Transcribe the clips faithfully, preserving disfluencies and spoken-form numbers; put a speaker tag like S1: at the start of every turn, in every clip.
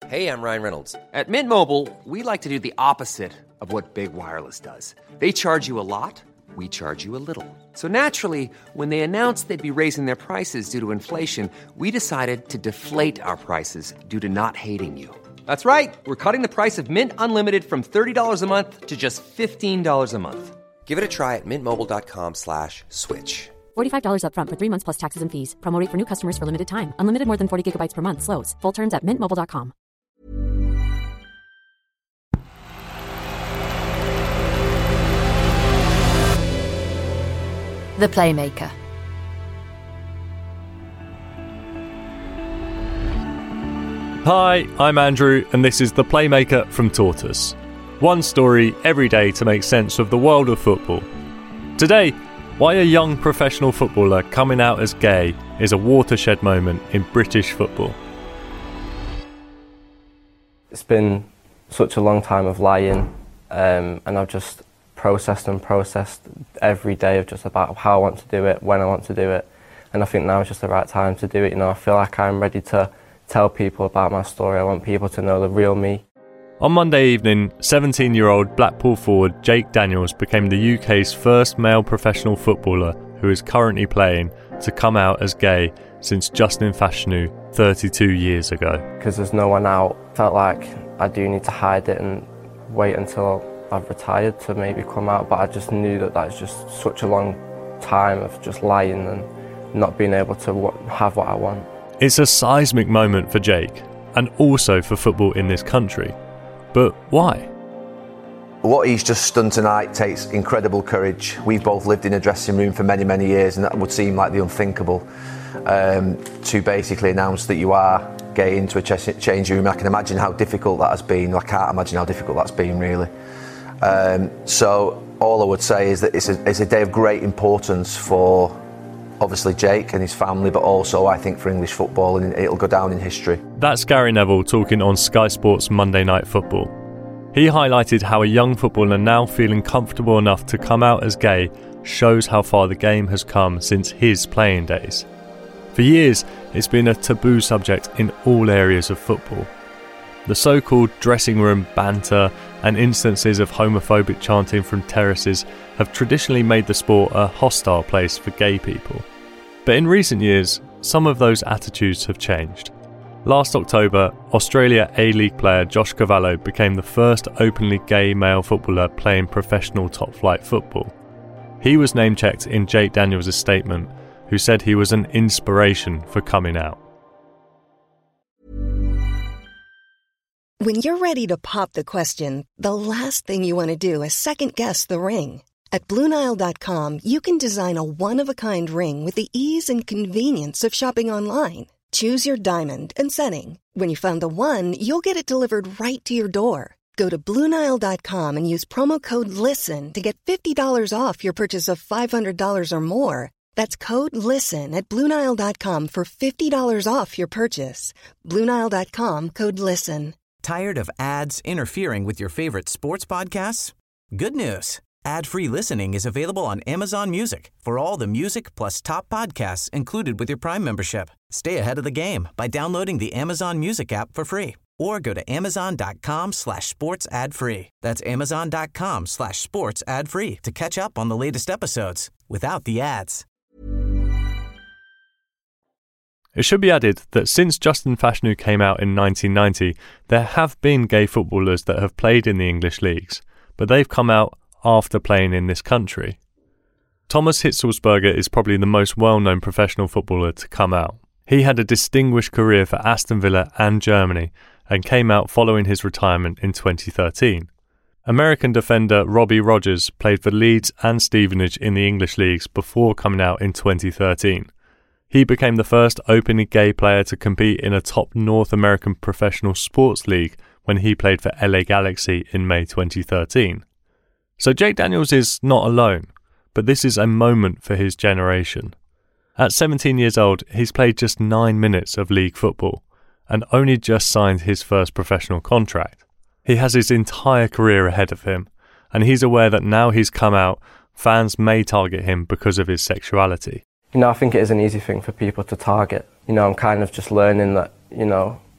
S1: Hey, I'm Ryan Reynolds. At Mint Mobile, we like to do the opposite of what Big Wireless does. They charge you a lot, we charge you a little. So naturally, when they announced they'd be raising their prices due to inflation, we decided to deflate our prices due to not hating you. That's right. We're cutting the price of Mint Unlimited from thirty dollars a month to just fifteen dollars a month. Give it a try at mintmobile.com slash switch.
S2: forty-five dollars up front for three months plus taxes and fees. Promo rate for new customers for limited time. Unlimited more than forty gigabytes per month. Slows full terms at mint mobile dot com.
S3: The Playmaker.
S4: Hi, I'm Andrew, and this is The Playmaker from Tortoise. One story every day to make sense of the world of football. Today, why a young professional footballer coming out as gay is a watershed moment in British football.
S5: It's been such a long time of lying, um, and I've just processed and processed every day of just about how I want to do it, when I want to do it, and I think now is just the right time to do it. You know, I feel like I'm ready to tell people about my story. I want people to know the real me.
S4: On Monday evening, seventeen-year-old Blackpool forward Jake Daniels became the U K's first male professional footballer who is currently playing to come out as gay since Justin Fashanu thirty-two years ago.
S5: Because there's no one out, felt like I do need to hide it and wait until I've retired to maybe come out, but I just knew that that's just such a long time of just lying and not being able to have what I want.
S4: It's a seismic moment for Jake, and also for football in this country. But why?
S6: What he's just done tonight takes incredible courage. We've both lived in a dressing room for many, many years, and that would seem like the unthinkable. Um, to basically announce that you are gay into a change room, I can imagine how difficult that has been. I can't imagine how difficult that's been, really. Um, so all I would say is that it's a, it's a day of great importance for obviously Jake and his family, but also I think for English football, and it'll go down in history.
S4: That's Gary Neville talking on Sky Sports Monday Night Football. He highlighted how a young footballer now feeling comfortable enough to come out as gay shows how far the game has come since his playing days. For years, it's been a taboo subject in all areas of football. The so-called dressing room banter and instances of homophobic chanting from terraces have traditionally made the sport a hostile place for gay people. But in recent years, some of those attitudes have changed. Last October, Australia A-League player Josh Cavallo became the first openly gay male footballer playing professional top-flight football. He was name-checked in Jake Daniels' statement, who said he was an inspiration for coming out.
S7: When you're ready to pop the question, the last thing you want to do is second-guess the ring. At Blue Nile dot com, you can design a one-of-a-kind ring with the ease and convenience of shopping online. Choose your diamond and setting. When you find the one, you'll get it delivered right to your door. Go to Blue Nile dot com and use promo code LISTEN to get fifty dollars off your purchase of five hundred dollars or more. That's code LISTEN at Blue Nile dot com for fifty dollars off your purchase. Blue Nile dot com, code LISTEN.
S8: Tired of ads interfering with your favorite sports podcasts? Good news. Ad-free listening is available on Amazon Music for all the music plus top podcasts included with your Prime membership. Stay ahead of the game by downloading the Amazon Music app for free or go to amazon.com slash sports ad free. That's amazon.com slash sports ad free to catch up on the latest episodes without the ads.
S4: It should be added that since Justin Fashanu came out in nineteen ninety, there have been gay footballers that have played in the English leagues, but they've come out after playing in this country. Thomas Hitzlsperger is probably the most well-known professional footballer to come out. He had a distinguished career for Aston Villa and Germany and came out following his retirement in twenty thirteen. American defender Robbie Rogers played for Leeds and Stevenage in the English leagues before coming out in twenty thirteen. He became the first openly gay player to compete in a top North American professional sports league when he played for L A Galaxy in May twenty thirteen. So Jake Daniels is not alone, but this is a moment for his generation. At seventeen years old, he's played just nine minutes of league football and only just signed his first professional contract. He has his entire career ahead of him, and he's aware that now he's come out, fans may target him because of his sexuality.
S5: You know, I think it is an easy thing for people to target. You know, I'm kind of just learning that, you know,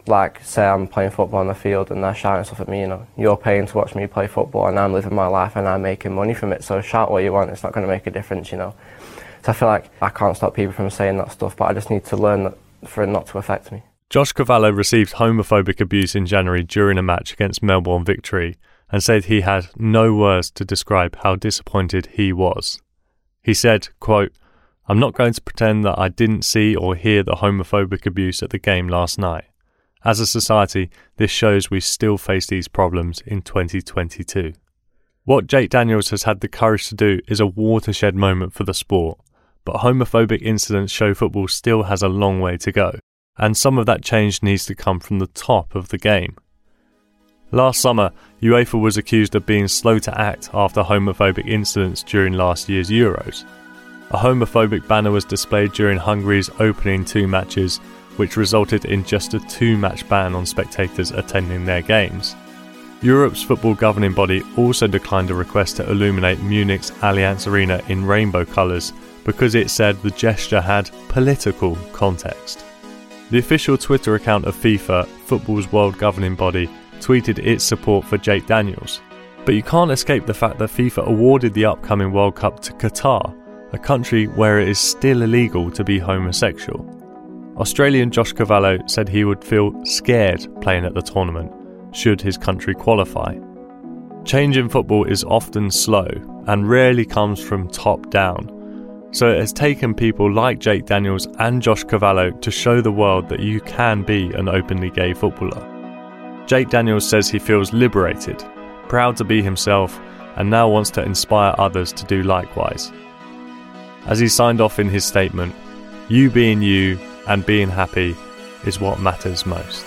S5: like, say I'm playing football on the field and they're shouting stuff at me, you know, you're paying to watch me play football and I'm living my life and I'm making money from it, so shout what you want, it's not going to make a difference, you know. So I feel like I can't stop people from saying that stuff, but I just need to learn that for it not to affect me.
S4: Josh Cavallo received homophobic abuse in January during a match against Melbourne Victory and said he had no words to describe how disappointed he was. He said, quote, "I'm not going to pretend that I didn't see or hear the homophobic abuse at the game last night. As a society, this shows we still face these problems in twenty twenty-two. What Jake Daniels has had the courage to do is a watershed moment for the sport, but homophobic incidents show football still has a long way to go, and some of that change needs to come from the top of the game. Last summer, UEFA was accused of being slow to act after homophobic incidents during last year's Euros. A homophobic banner was displayed during Hungary's opening two matches, which resulted in just a two-match ban on spectators attending their games. Europe's football governing body also declined a request to illuminate Munich's Allianz Arena in rainbow colours because it said the gesture had political context. The official Twitter account of FIFA, football's world governing body, tweeted its support for Jake Daniels. But you can't escape the fact that FIFA awarded the upcoming World Cup to Qatar, a country where it is still illegal to be homosexual. Australian Josh Cavallo said he would feel scared playing at the tournament, should his country qualify. Change in football is often slow and rarely comes from top down, so it has taken people like Jake Daniels and Josh Cavallo to show the world that you can be an openly gay footballer. Jake Daniels says he feels liberated, proud to be himself, and now wants to inspire others to do likewise. As he signed off in his statement, "You being you and being happy is what matters most."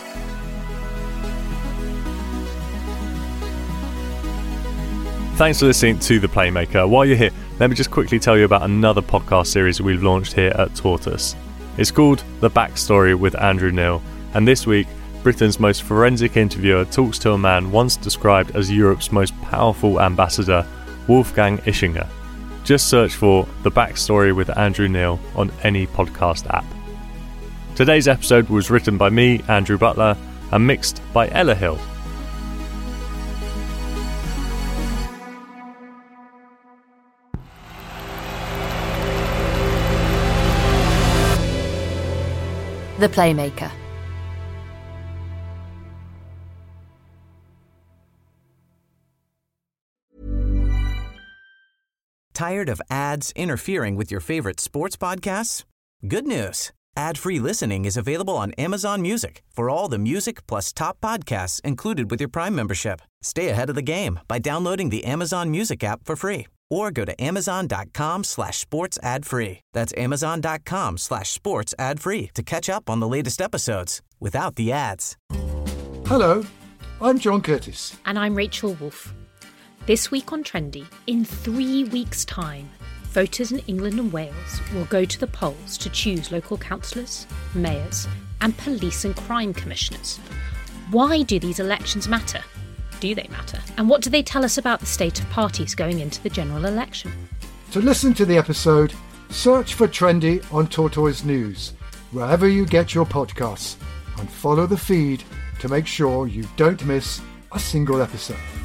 S4: Thanks for listening to The Playmaker. While you're here, let me just quickly tell you about another podcast series we've launched here at Tortoise. It's called The Backstory with Andrew Neil, and this week, Britain's most forensic interviewer talks to a man once described as Europe's most powerful ambassador, Wolfgang Ischinger. Just search for The Backstory with Andrew Neil on any podcast app. Today's episode was written by me, Andrew Butler, and mixed by Ella Hill.
S3: The Playmaker.
S8: Tired of ads interfering with your favorite sports podcasts? Good news. Ad-free listening is available on Amazon Music for all the music plus top podcasts included with your Prime membership. Stay ahead of the game by downloading the Amazon Music app for free or go to amazon.com slash sports ad free. That's amazon.com slash sports ad free to catch up on the latest episodes without the ads.
S9: Hello, I'm John Curtis.
S10: And I'm Rachel Wolfe. This week on Trendy, in three weeks' time, voters in England and Wales will go to the polls to choose local councillors, mayors, and police and crime commissioners. Why do these elections matter? Do they matter? And what do they tell us about the state of parties going into the general election?
S9: To listen to the episode, search for Trendy on Tortoise News, wherever you get your podcasts, and follow the feed to make sure you don't miss a single episode.